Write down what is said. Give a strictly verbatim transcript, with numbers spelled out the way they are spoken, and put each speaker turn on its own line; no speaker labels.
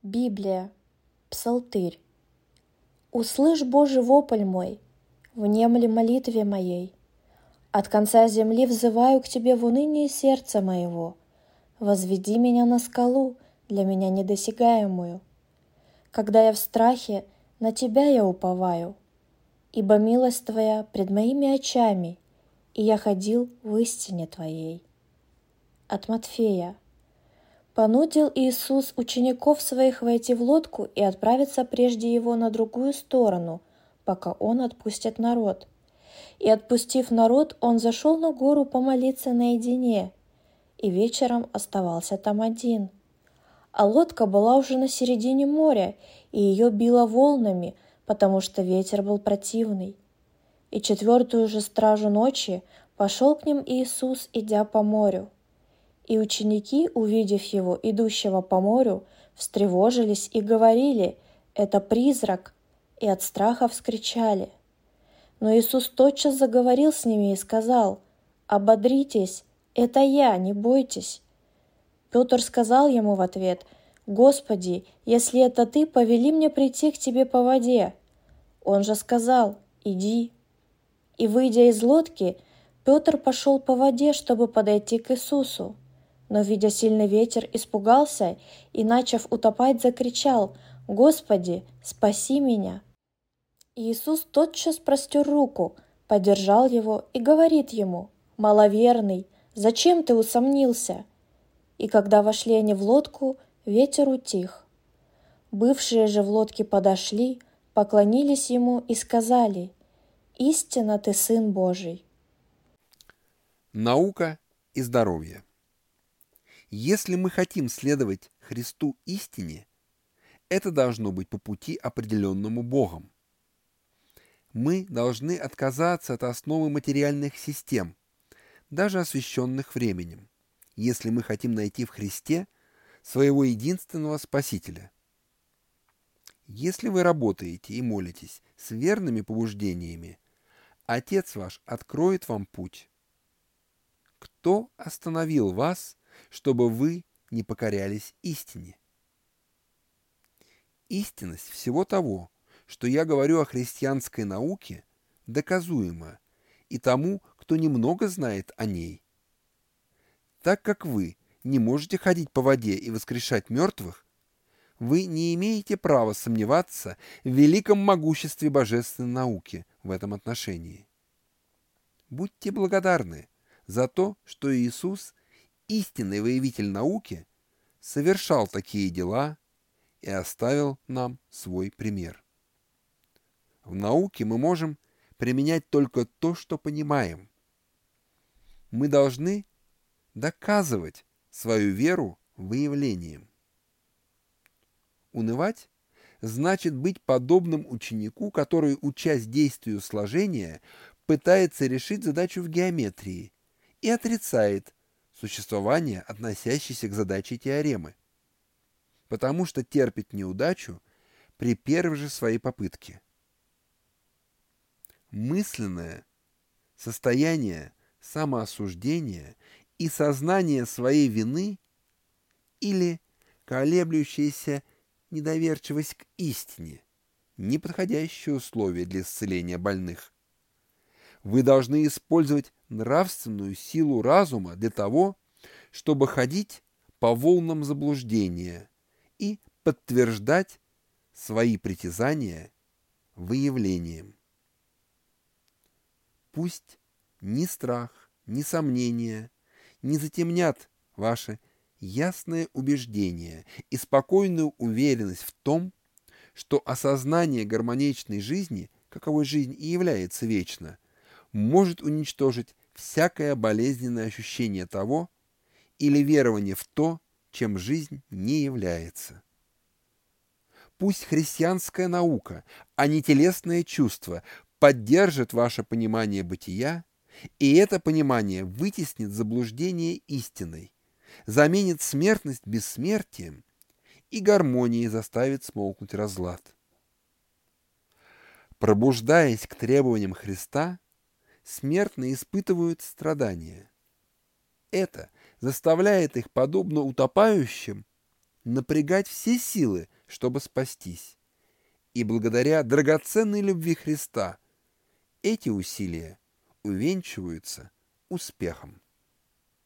Библия, Псалтырь. Услышь, Боже, вопль мой, внемли молитве моей. От конца земли взываю к Тебе в унынии сердца моего. Возведи меня на скалу, для меня недосягаемую. Когда я в страхе, на Тебя я уповаю, ибо милость Твоя пред моими очами, и я ходил в истине Твоей. От Матфея. Понудил Иисус учеников своих войти в лодку и отправиться прежде его на другую сторону, пока он отпустит народ. И, отпустив народ, он зашел на гору помолиться наедине, и вечером оставался там один. А лодка была уже на середине моря, и ее било волнами, потому что ветер был противный. И четвертую же стражу ночи пошел к ним Иисус, идя по морю. И ученики, увидев его, идущего по морю, встревожились и говорили: «Это призрак!» и от страха вскричали. Но Иисус тотчас заговорил с ними и сказал: «Ободритесь, это я, не бойтесь». Петр сказал ему в ответ: «Господи, если это Ты, повели мне прийти к Тебе по воде». Он же сказал: «Иди». И, выйдя из лодки, Петр пошел по воде, чтобы подойти к Иисусу. Но, видя сильный ветер, испугался и, начав утопать, закричал: «Господи, спаси меня!» Иисус тотчас простер руку, поддержал его и говорит ему: «Маловерный, зачем ты усомнился?» И когда вошли они в лодку, ветер утих. Бывшие же в лодке подошли, поклонились ему и сказали: «Истинно ты Сын Божий».
Наука и здоровье. Если мы хотим следовать Христу истине, это должно быть по пути, определенному Богом. Мы должны отказаться от основы материальных систем, даже освященных временем, если мы хотим найти в Христе своего единственного Спасителя. Если вы работаете и молитесь с верными побуждениями, Отец ваш откроет вам путь. Кто остановил вас, чтобы вы не покорялись истине? Истинность всего того, что я говорю о христианской науке, доказуема и тому, кто немного знает о ней. Так как вы не можете ходить по воде и воскрешать мертвых, вы не имеете права сомневаться в великом могуществе божественной науки в этом отношении. Будьте благодарны за то, что Иисус, истинный выявитель науки, совершал такие дела и оставил нам свой пример. В науке мы можем применять только то, что понимаем. Мы должны доказывать свою веру выявлением. Унывать значит быть подобным ученику, который, учась действию сложения, пытается решить задачу в геометрии и отрицает существование, относящееся к задаче теоремы, потому что терпит неудачу при первой же своей попытке. Мысленное состояние самоосуждения и сознание своей вины или колеблющаяся недоверчивость к истине – неподходящее условие для исцеления больных. Вы должны использовать нравственную силу разума для того, чтобы ходить по волнам заблуждения и подтверждать свои притязания выявлением. Пусть ни страх, ни сомнения не затемнят ваше ясное убеждение и спокойную уверенность в том, что осознание гармоничной жизни, каковой жизнь и является вечно, может уничтожить всякое болезненное ощущение того или верование в то, чем жизнь не является. Пусть христианская наука, а не телесное чувство, поддержит ваше понимание бытия, и это понимание вытеснит заблуждение истиной, заменит смертность бессмертием и гармонией заставит смолкнуть разлад. Пробуждаясь к требованиям Христа, смертные испытывают страдания. Это заставляет их, подобно утопающим, напрягать все силы, чтобы спастись. И благодаря драгоценной любви Христа эти усилия увенчиваются успехом.